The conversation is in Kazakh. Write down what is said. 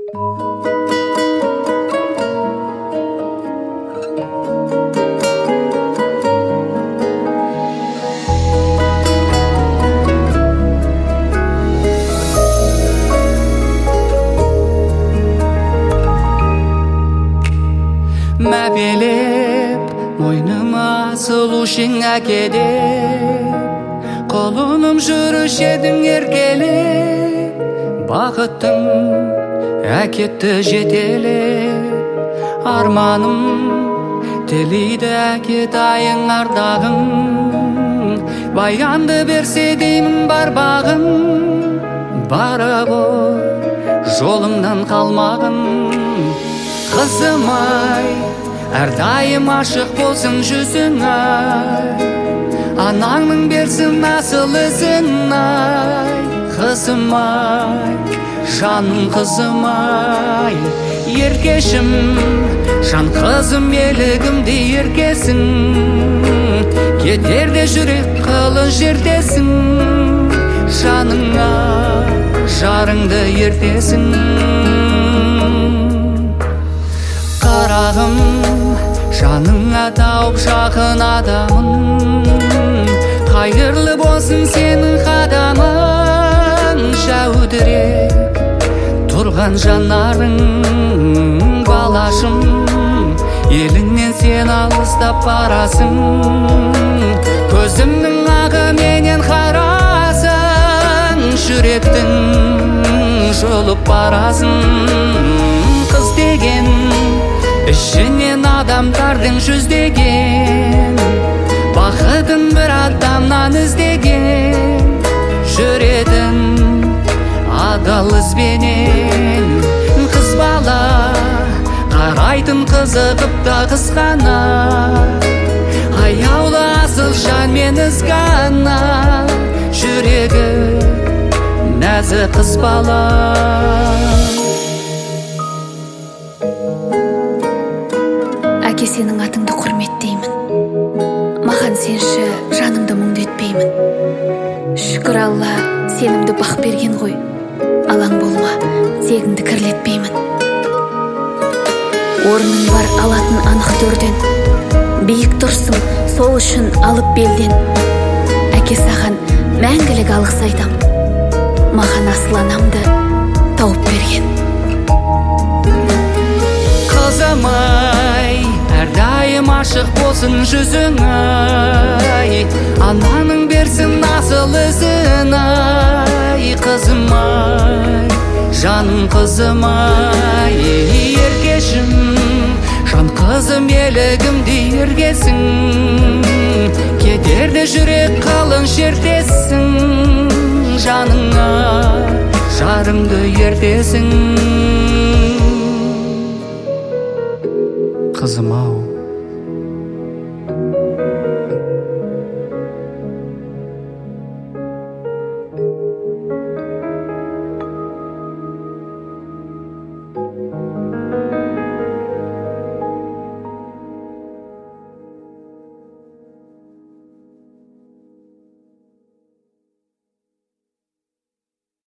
Мәпелеп мойныма сұлушың әкеде, қолыным жүріш едің еркелеп, бақыттың әкетті жетелеп. Арманым тілейді әкетайың ардағың, баянды берсе деймін бар бағың, бара ғой жолыңнан қалмағын. Қызым-ай, әрдайым ашық болсын жүзің, ай, анаңның берсін асыл ізін, ай. Қызым-ай, жаным қызым-ай, еркешім, жан қызым елігімде еркесің, кетерде жүрек қылын жердесің, жаныңа жарыңды ертесің. Қарағым, жаныңа тауып жақын адамын, қайырлы болсын сенің қадамың, жәудіреп тұрған жанарың, балашым, еліңнен сен алыстап барасың, көзімнің ағы менен қарасың, жүректің жұлып барасың. Қыз деген ішінен адамдардың жүздеген, бақытын бір адамнан іздеген, жүретін адал ізбенен. Қыз бала қарайтын қызығып та қызғана, аяулы асыл жанмен ізгана, жүрегі нәзік қыз бала. Әке, сенің атыңды құрметтеймін, маған сенші жанымды мұңды етпеймін. Шүкір Алла, сенімді бақ берген ғой, алаң болма, тегіңді кірлетпеймін. Орның бар алатын анық төрден, биік тұрсың, сол үшін алып белден. Әке, саған мәңгілік алғыс айтам, маған асыл анамды тауып берген. Қызым-ай, әрдайым ашық болсын жүзің, ай, ананың берсін асыл ізін, ай. Қызым-ай, жаным қызым-ай, еркешім, жан қызым елігімде ергесің, кетерде жүрек қалың шертесің, жаныңа жарыңды ертесің. Қызым-ау.